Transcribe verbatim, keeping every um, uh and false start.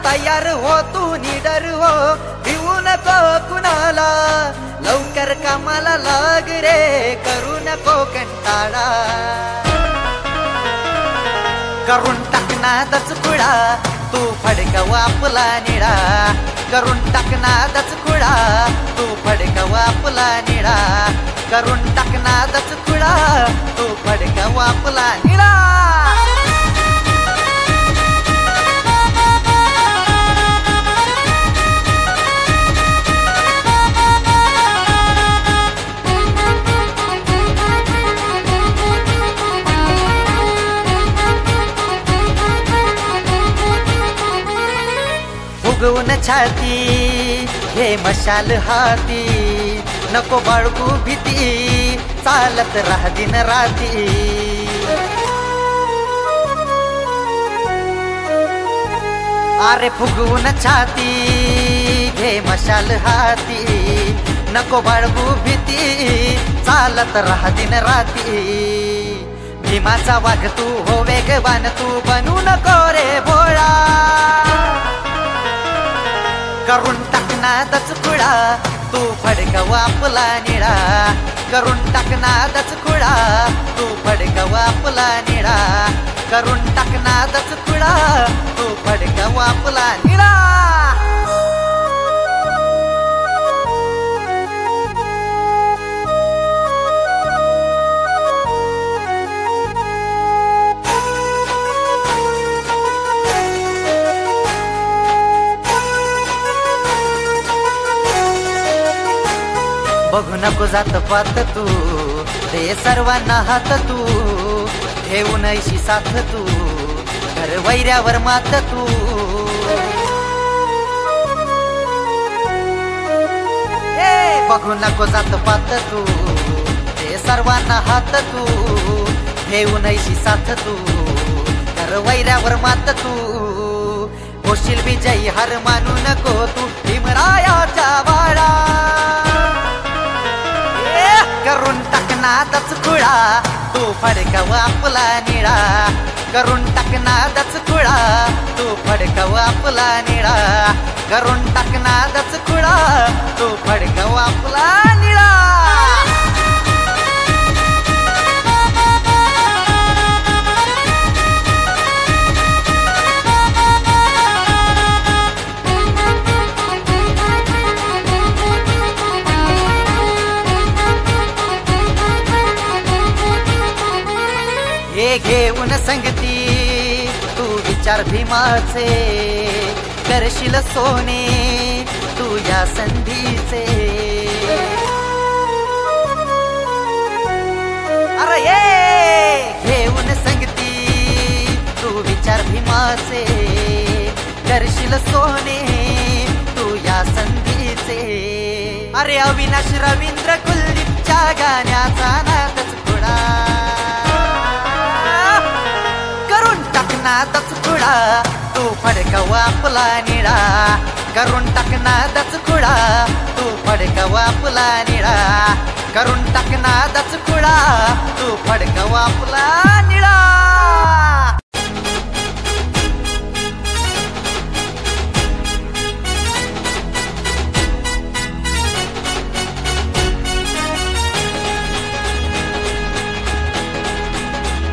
तयार हो तू निडर हो, भिवू नको कुणाला, लवकर कामाला लाग रे, करू नको कंटाळा. करून टाकनादच खुळा तू फडकवा आपला निळा, करून टाकनादच खुळा तू फडकवा आपला निळा, करून टाकनादच खुळा तू फडकवा आपला निळा. फुगवून छाती हे मशाल हाती, नको बाळगू भीती, चालत राह दिन राती. अरे फुगवून छाती हे मशाल हाती, नको बाळगू भीती, चालत राह दिन राती. भीमाचा वाघ तू हो वेगवान तू, बनू नको रे भोळा. करून टाकनादच खुळा तू फडकवा आपला निळा, करून टाकनादच खुळा तू फडकवा आपला निळा, करून टाकनादच खुळा तू फडकवा आपला निळा. बघू नको जात पात तू, दे सर्वांना हात तू, ठेवू नयशी साथ तू, घर वैऱ्यावर मात तू. बघू नको जात पात तू, दे सर्वांना हात तू, ठेवू नयशी साथ तू, घर वैऱ्यावर मात तू. होशील विजयी हार मानू नको तू, भीमरायाच्या बाळा. करून टाकनादच खुळा तू फडकवा आपला निळा, करून टाकनादच खुळा तू फडकवा आपला निळा, करून टाकनादच खुळा तू फडकवा आपला निळा. हे घेऊन संगती तू विचार भीमाचे, करशील सोने तू या संधीचे. अरे ये घेऊन संगती तू विचार भीमाचे, करशील सोने तू या संधीचे. अरे अविनाश रवींद्र कुलदीपच्या गाण्याचा नादच खुळा, टाकनादच खुळा तू फडकवा आपला निळा, करून टाकनादच खुळा तू फडकवा आपला निळा, करून टाकनादच खुळा तू फडकवा आपला निळा.